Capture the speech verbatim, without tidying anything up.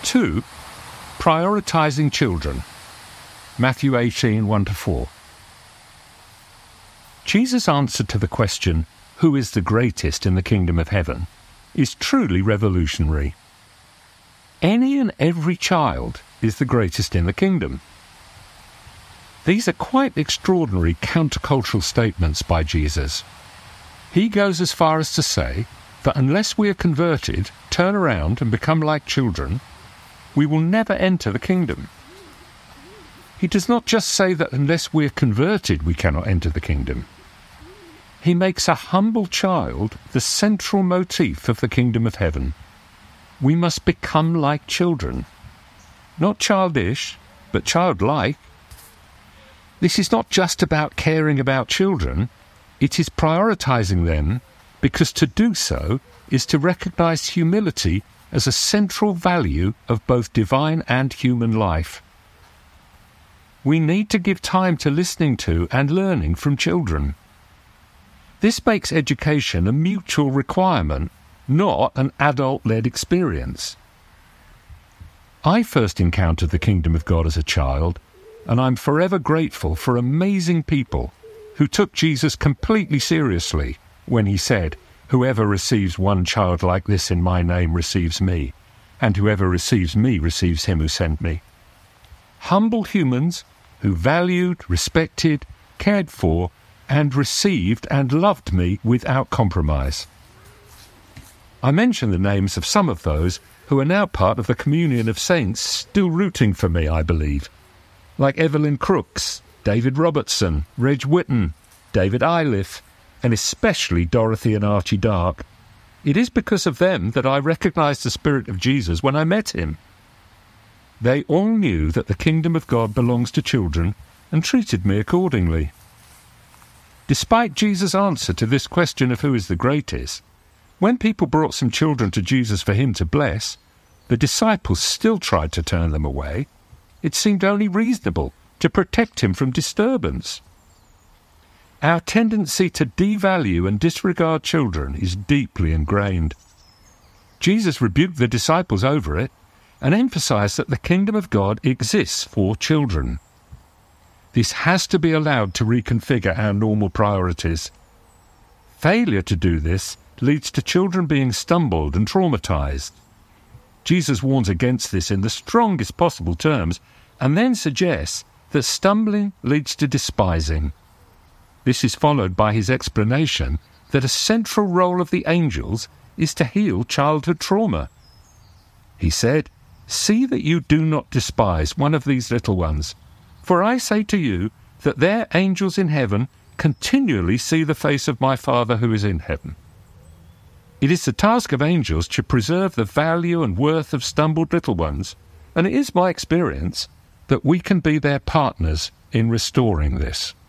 Two, prioritising children. Matthew eighteen, one to four. Jesus' answer to the question, who is the greatest in the kingdom of heaven, is truly revolutionary. Any and every child is the greatest in the kingdom. These are quite extraordinary countercultural statements by Jesus. He goes as far as to say that unless we are converted, turn around and become like children, we will never enter the kingdom. He does not just say that unless we are converted we cannot enter the kingdom. He makes a humble child the central motif of the kingdom of heaven. We must become like children. Not childish, but childlike. This is not just about caring about children, it is prioritising them, because to do so is to recognise humility as a central value of both divine and human life. We need to give time to listening to and learning from children. This makes education a mutual requirement, not an adult-led experience. I first encountered the kingdom of God as a child, and I'm forever grateful for amazing people who took Jesus completely seriously when he said, "Whoever receives one child like this in my name receives me, and whoever receives me receives him who sent me." Humble humans who valued, respected, cared for, and received and loved me without compromise. I mention the names of some of those who are now part of the communion of saints still rooting for me, I believe, like Evelyn Crooks, David Robertson, Reg Whitten, David Iliff, and especially Dorothy and Archie Dark. It is because of them that I recognised the Spirit of Jesus when I met him. They all knew that the kingdom of God belongs to children and treated me accordingly. Despite Jesus' answer to this question of who is the greatest, when people brought some children to Jesus for him to bless, the disciples still tried to turn them away. It seemed only reasonable to protect him from disturbance. Our tendency to devalue and disregard children is deeply ingrained. Jesus rebuked the disciples over it and emphasized that the kingdom of God exists for children. This has to be allowed to reconfigure our normal priorities. Failure to do this leads to children being stumbled and traumatized. Jesus warns against this in the strongest possible terms and then suggests that stumbling leads to despising. This is followed by his explanation that a central role of the angels is to heal childhood trauma. He said, "See that you do not despise one of these little ones, for I say to you that their angels in heaven continually see the face of my Father who is in heaven." It is the task of angels to preserve the value and worth of stumbled little ones, and it is my experience that we can be their partners in restoring this.